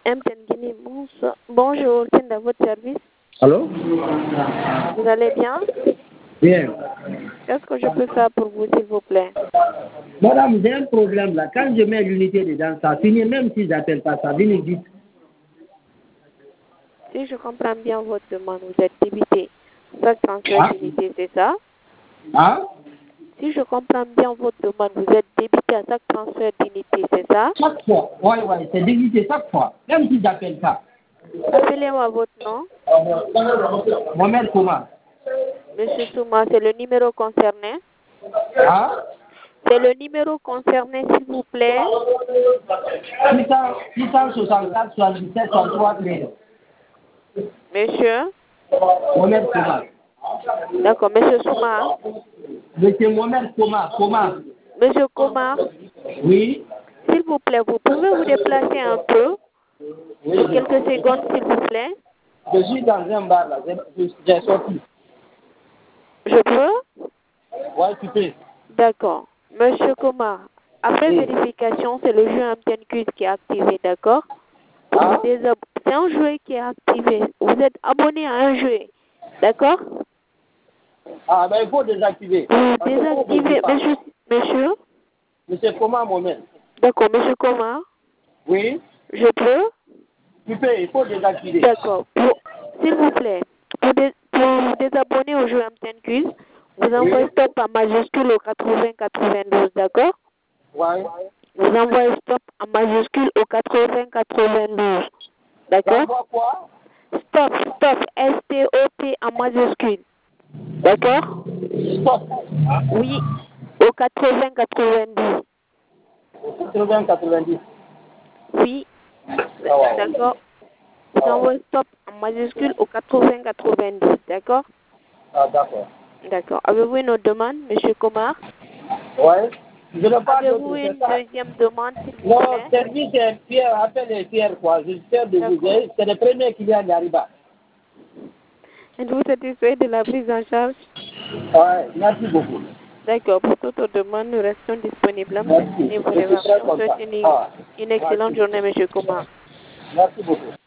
Guinée, bonjour, c'est à votre service. Allô? Vous allez bien? Bien. Qu'est-ce que je peux faire pour vous, s'il vous plaît? Madame, j'ai un problème là. Quand je mets l'unité dedans, ça finit, même si j'appelle pas, ça finit vite. Si je comprends bien votre demande, vous êtes débité chaque transfert d'unité, c'est ça? Hein? Si je comprends bien votre demande, vous êtes débité à chaque transfert d'unité, c'est ça? Chaque fois. Oui, c'est débité chaque fois. Même si j'appelle pas. Appelez-moi votre nom. Mohamed Kouma. Monsieur Souma, c'est le numéro concerné. Hein? C'est le numéro concerné, s'il vous plaît. 664 77 63 13. Monsieur? Mohamed Kouma. D'accord, monsieur Souma. Monsieur Mohamed Kouma. Monsieur Komar, Oui. s'il vous plaît, vous pouvez vous déplacer un peu pour quelques secondes, s'il vous plaît. Je suis dans un bar là. J'ai sorti. Je peux? Oui, tu peux. D'accord. Monsieur Komar, après vérification, c'est le jeu MTN qui est activé, d'accord? Hein? C'est un jeu qui est activé. Vous êtes abonné à un jeu, d'accord? Ah, ben il faut désactiver. Vous désactivez, monsieur? Monsieur Kouma Mohamed. D'accord, monsieur Komar, Oui. je peux? Tu peux, il faut désactiver. D'accord. S'il vous plaît, pour vous désabonner au jeu MTN Quiz, vous envoyez stop en majuscule au 80-92, d'accord? Ouais. Vous envoyez stop en majuscule au 80-92, d'accord? J'envoie quoi? Stop, S-T-O-P en majuscule, d'accord? Stop. Oui, au 80-92. 80-90. Oui, d'accord. Vous envoyez stop en majuscule au 80-92, d'accord? Ah, d'accord. D'accord. Avez-vous une autre demande, monsieur Komar? Ouais. Je ne parle pas Avez-vous d'autre, c'est une ça. deuxième demande, s'il vous Non, plaît? service est fier, appelle les fiers, quoi. Je suis fier de vous. D'accord. C'est le premier client d'Ariba. Êtes-vous satisfait de la prise en charge? Ouais, merci beaucoup. D'accord. Pour toute autre demande, nous restons disponibles. Merci. Maintenez vos Je suis très réservations. content. Souhaitez Ah, une excellente merci. journée, monsieur Komar. Merci beaucoup.